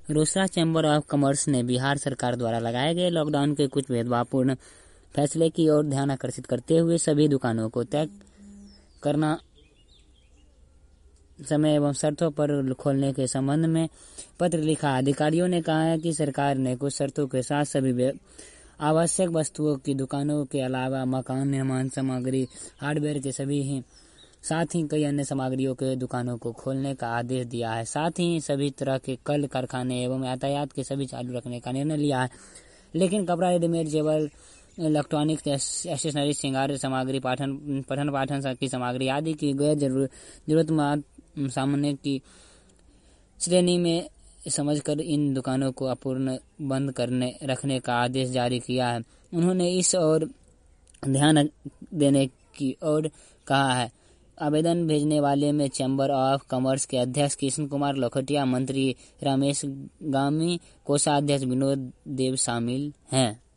Rosera chamber of commerce ने बिहार सरकार द्वारा लगाए गए लॉकडाउन के कुछ भेदभावपूर्ण फैसले की ओर ध्यान आकर्षित करते हुए सभी दुकानों को तय करना समय एवं शर्तों पर खोलने के संबंध में पत्र लिखा। अधिकारियों ने कहा है कि सरकार ने कुछ शर्तों के साथ सभी आवश्यक वस्तुओं की दुकानों के अलावा मकान निर्माण सामग्री, हार्डवेयर के साथ ही कई अन्य सामग्रियों के दुकानों को खोलने का आदेश दिया है। साथ ही सभी तरह के कल कारखाने एवं यातायात के सभी चालू रखने का निर्णय लिया है। लेकिन कपड़ा, रेडीमेड, जेवर, इलेक्ट्रॉनिक, स्टेशनरी, श्रृंगार सामग्री, पठन पाठन की सामग्री आदि की गैर जरूरतमंद सामने की श्रेणी में समझकर इन दुकानों को अपूर्ण बंद रखने का आदेश जारी किया है। उन्होंने इस और ध्यान देने की ओर कहा है। आवेदन भेजने वाले में चैम्बर ऑफ कॉमर्स के अध्यक्ष कृष्ण कुमार लोखटिया, मंत्री रमेश गामी, कोषाध्यक्ष विनोद देव शामिल हैं।